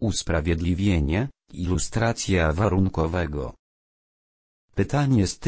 Usprawiedliwienie, ilustracja warunkowego. Pytanie z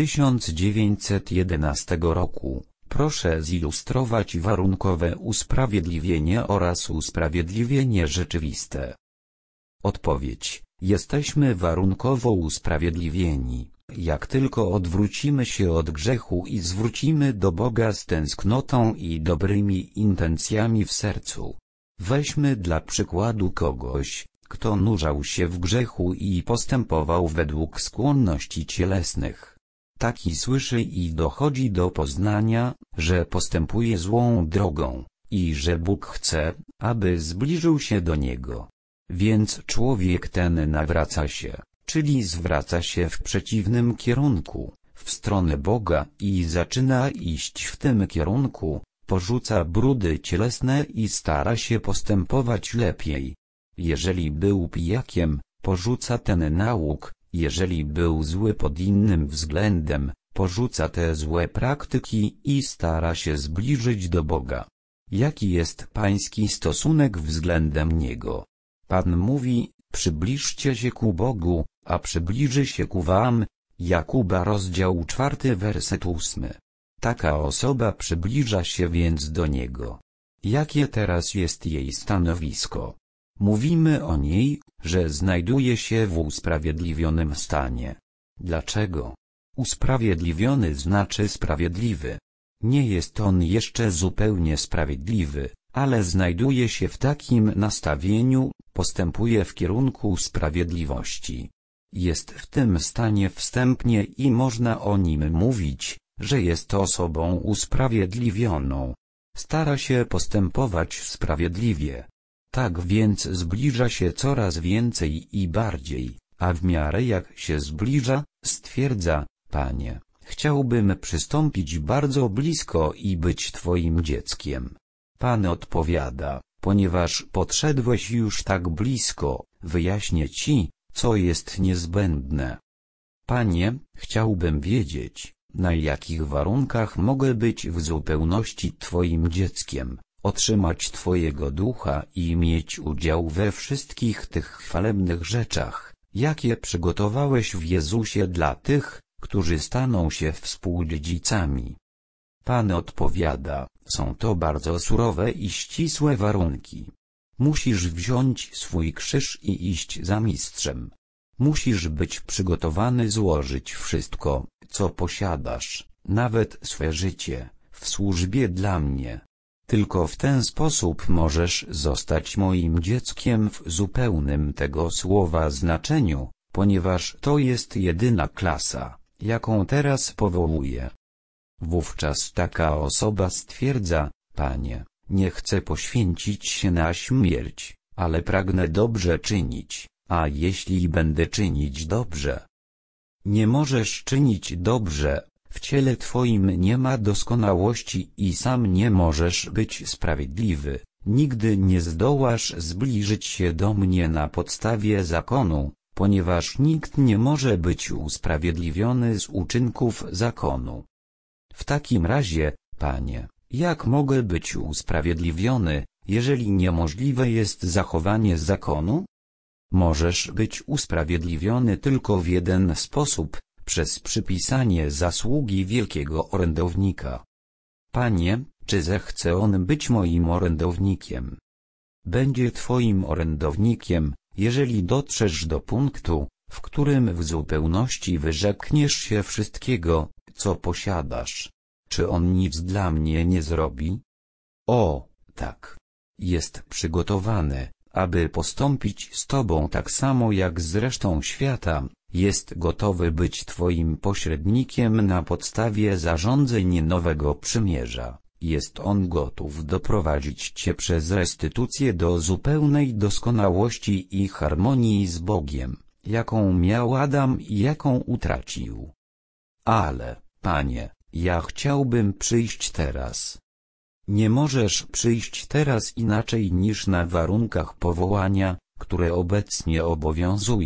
1911 roku. Proszę zilustrować warunkowe usprawiedliwienie oraz usprawiedliwienie rzeczywiste. Odpowiedź. Jesteśmy warunkowo usprawiedliwieni, jak tylko odwrócimy się od grzechu i zwrócimy do Boga z tęsknotą i dobrymi intencjami w sercu. Weźmy dla przykładu kogoś, kto nurzał się w grzechu i postępował według skłonności cielesnych. Taki słyszy i dochodzi do poznania, że postępuje złą drogą, i że Bóg chce, aby zbliżył się do niego. Więc człowiek ten nawraca się, czyli zwraca się w przeciwnym kierunku, w stronę Boga i zaczyna iść w tym kierunku, porzuca brudy cielesne i stara się postępować lepiej. Jeżeli był pijakiem, porzuca ten nauk, jeżeli był zły pod innym względem, porzuca te złe praktyki i stara się zbliżyć do Boga. Jaki jest pański stosunek względem Niego? Pan mówi, przybliżcie się ku Bogu, a przybliży się ku wam. Jakuba rozdział 4 werset 8. Taka osoba przybliża się więc do Niego. Jakie teraz jest jej stanowisko? Mówimy o niej, że znajduje się w usprawiedliwionym stanie. Dlaczego? Usprawiedliwiony znaczy sprawiedliwy. Nie jest on jeszcze zupełnie sprawiedliwy, ale znajduje się w takim nastawieniu, postępuje w kierunku sprawiedliwości. Jest w tym stanie wstępnie i można o nim mówić, że jest osobą usprawiedliwioną. Stara się postępować sprawiedliwie. Tak więc zbliża się coraz więcej i bardziej, a w miarę jak się zbliża, stwierdza, Panie, chciałbym przystąpić bardzo blisko i być Twoim dzieckiem. Pan odpowiada, ponieważ podszedłeś już tak blisko, wyjaśnię Ci, co jest niezbędne. Panie, chciałbym wiedzieć, na jakich warunkach mogę być w zupełności Twoim dzieckiem, otrzymać Twojego ducha i mieć udział we wszystkich tych chwalebnych rzeczach, jakie przygotowałeś w Jezusie dla tych, którzy staną się współdziedzicami. Pan odpowiada, są to bardzo surowe i ścisłe warunki. Musisz wziąć swój krzyż i iść za mistrzem. Musisz być przygotowany złożyć wszystko, co posiadasz, nawet swe życie, w służbie dla mnie. Tylko w ten sposób możesz zostać moim dzieckiem w zupełnym tego słowa znaczeniu, ponieważ to jest jedyna klasa, jaką teraz powołuję. Wówczas taka osoba stwierdza, Panie, nie chcę poświęcić się na śmierć, ale pragnę dobrze czynić, a jeśli będę czynić dobrze? Nie możesz czynić dobrze, w ciele Twoim nie ma doskonałości i sam nie możesz być sprawiedliwy, nigdy nie zdołasz zbliżyć się do mnie na podstawie zakonu, ponieważ nikt nie może być usprawiedliwiony z uczynków zakonu. W takim razie, Panie, jak mogę być usprawiedliwiony, jeżeli niemożliwe jest zachowanie zakonu? Możesz być usprawiedliwiony tylko w jeden sposób, przez przypisanie zasługi wielkiego orędownika. Panie, czy zechce on być moim orędownikiem? Będzie Twoim orędownikiem, jeżeli dotrzesz do punktu, w którym w zupełności wyrzekniesz się wszystkiego, co posiadasz. Czy on nic dla mnie nie zrobi? O, tak. Jest przygotowany, aby postąpić z Tobą tak samo jak z resztą świata, jest gotowy być Twoim pośrednikiem na podstawie zarządzeń nowego przymierza. Jest on gotów doprowadzić Cię przez restytucję do zupełnej doskonałości i harmonii z Bogiem, jaką miał Adam i jaką utracił. Ale, Panie, ja chciałbym przyjść teraz. Nie możesz przyjść teraz inaczej niż na warunkach powołania, które obecnie obowiązuje,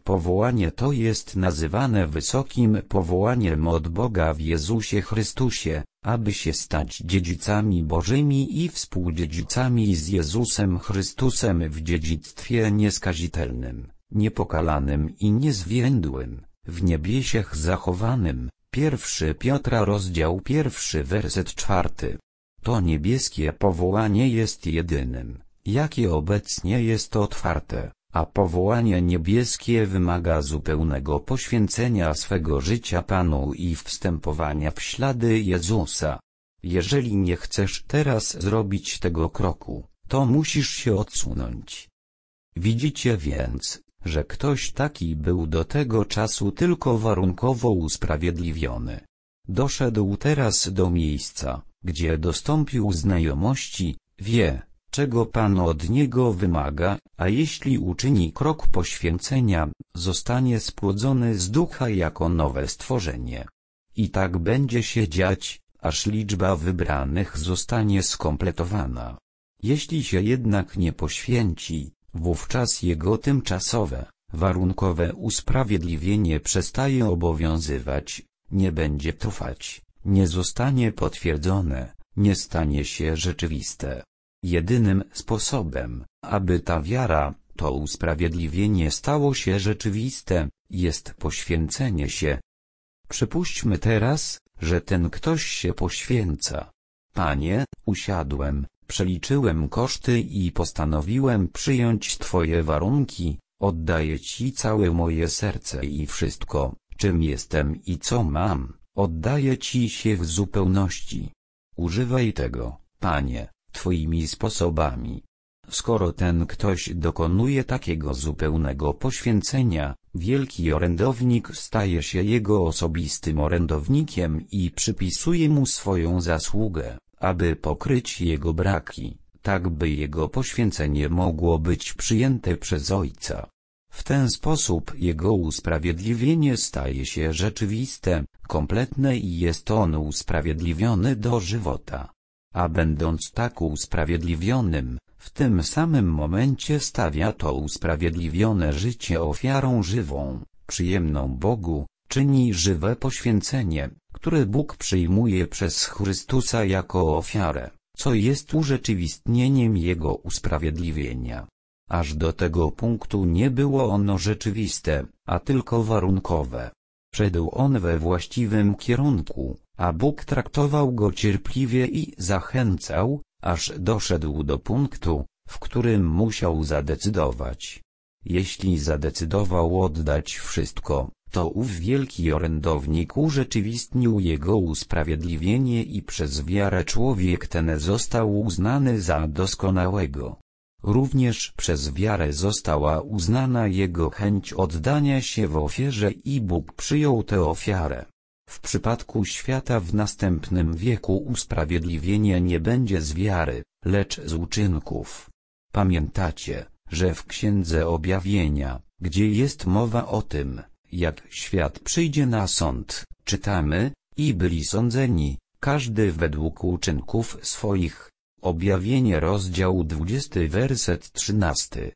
Powołanie to jest nazywane wysokim powołaniem od Boga w Jezusie Chrystusie, aby się stać dziedzicami Bożymi i współdziedzicami z Jezusem Chrystusem w dziedzictwie nieskazitelnym, niepokalanym i niezwiędłym, w niebiesiech zachowanym. 1 Piotra rozdział 1 werset 4. To niebieskie powołanie jest jedynym, jakie obecnie jest otwarte, a powołanie niebieskie wymaga zupełnego poświęcenia swego życia Panu i wstępowania w ślady Jezusa. Jeżeli nie chcesz teraz zrobić tego kroku, to musisz się odsunąć. Widzicie więc, że ktoś taki był do tego czasu tylko warunkowo usprawiedliwiony. Doszedł teraz do miejsca, gdzie dostąpił znajomości, wie, czego Pan od niego wymaga, a jeśli uczyni krok poświęcenia, zostanie spłodzony z ducha jako nowe stworzenie. I tak będzie się dziać, aż liczba wybranych zostanie skompletowana. Jeśli się jednak nie poświęci, wówczas jego tymczasowe, warunkowe usprawiedliwienie przestaje obowiązywać, nie będzie trwać, nie zostanie potwierdzone, nie stanie się rzeczywiste. Jedynym sposobem, aby ta wiara, to usprawiedliwienie stało się rzeczywiste, jest poświęcenie się. Przypuśćmy teraz, że ten ktoś się poświęca. Panie, usiadłem, przeliczyłem koszty i postanowiłem przyjąć Twoje warunki, oddaję Ci całe moje serce i wszystko, czym jestem i co mam, oddaję Ci się w zupełności. Używaj tego, Panie, Twoimi sposobami. Skoro ten ktoś dokonuje takiego zupełnego poświęcenia, wielki orędownik staje się jego osobistym orędownikiem i przypisuje mu swoją zasługę, aby pokryć jego braki, tak by jego poświęcenie mogło być przyjęte przez Ojca. W ten sposób jego usprawiedliwienie staje się rzeczywiste, kompletne i jest on usprawiedliwiony do żywota. A będąc tak usprawiedliwionym, w tym samym momencie stawia to usprawiedliwione życie ofiarą żywą, przyjemną Bogu, czyni żywe poświęcenie, które Bóg przyjmuje przez Chrystusa jako ofiarę, co jest urzeczywistnieniem Jego usprawiedliwienia. Aż do tego punktu nie było ono rzeczywiste, a tylko warunkowe. Szedł on we właściwym kierunku, a Bóg traktował go cierpliwie i zachęcał, aż doszedł do punktu, w którym musiał zadecydować. Jeśli zadecydował oddać wszystko, to ów wielki orędownik urzeczywistnił jego usprawiedliwienie i przez wiarę człowiek ten został uznany za doskonałego. Również przez wiarę została uznana jego chęć oddania się w ofierze i Bóg przyjął tę ofiarę. W przypadku świata w następnym wieku usprawiedliwienie nie będzie z wiary, lecz z uczynków. Pamiętacie, że w Księdze Objawienia, gdzie jest mowa o tym, jak świat przyjdzie na sąd, czytamy, i byli sądzeni, każdy według uczynków swoich. Objawienie rozdział 20 werset 13.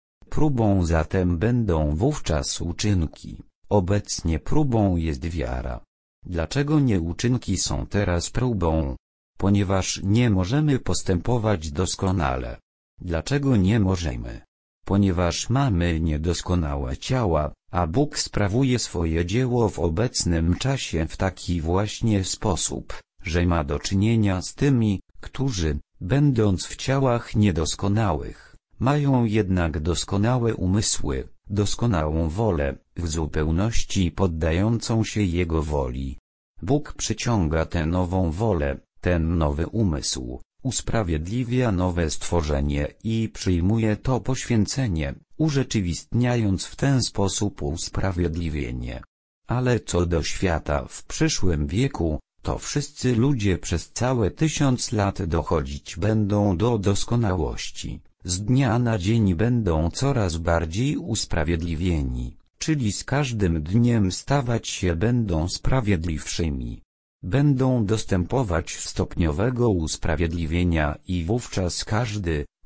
Próbą zatem będą wówczas uczynki, obecnie próbą jest wiara. Dlaczego nie uczynki są teraz próbą? Ponieważ nie możemy postępować doskonale. Dlaczego nie możemy? Ponieważ mamy niedoskonałe ciała, a Bóg sprawuje swoje dzieło w obecnym czasie w taki właśnie sposób, że ma do czynienia z tymi, którzy, będąc w ciałach niedoskonałych, mają jednak doskonałe umysły, doskonałą wolę, w zupełności poddającą się Jego woli. Bóg przyciąga tę nową wolę, ten nowy umysł, usprawiedliwia nowe stworzenie i przyjmuje to poświęcenie, urzeczywistniając w ten sposób usprawiedliwienie. Ale co do świata w przyszłym wieku, to wszyscy ludzie przez całe 1000 lat dochodzić będą do doskonałości, z dnia na dzień będą coraz bardziej usprawiedliwieni, czyli z każdym dniem stawać się będą sprawiedliwszymi. Będą dostępować stopniowego usprawiedliwienia i wówczas każdy,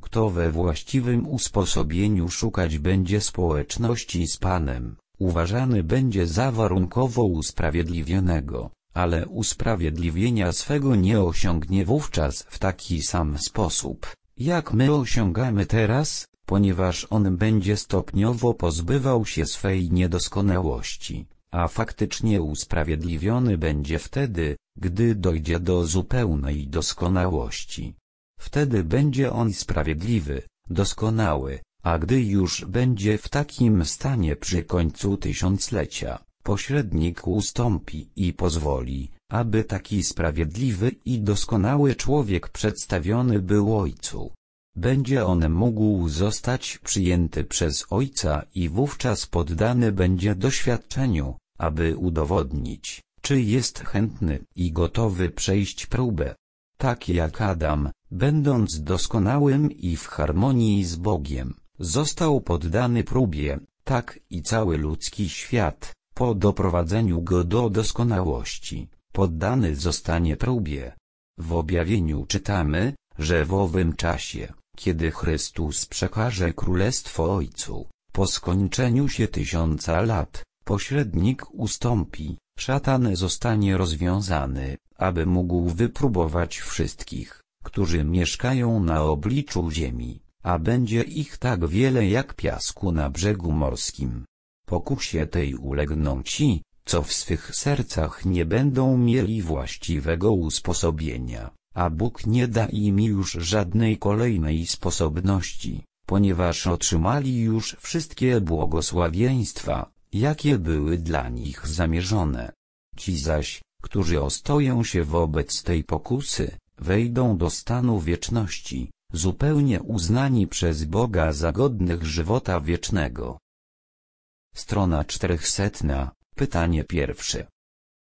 Kto we właściwym usposobieniu szukać będzie społeczności z Panem, uważany będzie za warunkowo usprawiedliwionego, ale usprawiedliwienia swego nie osiągnie wówczas w taki sam sposób, jak my osiągamy teraz, ponieważ on będzie stopniowo pozbywał się swej niedoskonałości, a faktycznie usprawiedliwiony będzie wtedy, gdy dojdzie do zupełnej doskonałości. Wtedy będzie on sprawiedliwy, doskonały, a gdy już będzie w takim stanie przy końcu tysiąclecia, pośrednik ustąpi i pozwoli, aby taki sprawiedliwy i doskonały człowiek przedstawiony był Ojcu. Będzie on mógł zostać przyjęty przez Ojca i wówczas poddany będzie doświadczeniu, aby udowodnić, czy jest chętny i gotowy przejść próbę. Tak jak Adam, będąc doskonałym i w harmonii z Bogiem, został poddany próbie, tak i cały ludzki świat, po doprowadzeniu go do doskonałości, poddany zostanie próbie. W objawieniu czytamy, że w owym czasie, kiedy Chrystus przekaże królestwo Ojcu, po skończeniu się 1000 lat, pośrednik ustąpi, szatan zostanie rozwiązany, aby mógł wypróbować wszystkich, którzy mieszkają na obliczu ziemi, a będzie ich tak wiele jak piasku na brzegu morskim. Pokusie tej ulegną ci, co w swych sercach nie będą mieli właściwego usposobienia, a Bóg nie da im już żadnej kolejnej sposobności, ponieważ otrzymali już wszystkie błogosławieństwa, jakie były dla nich zamierzone. Ci zaś, którzy ostoją się wobec tej pokusy, wejdą do stanu wieczności, zupełnie uznani przez Boga za godnych żywota wiecznego. Strona 400, pytanie pierwsze.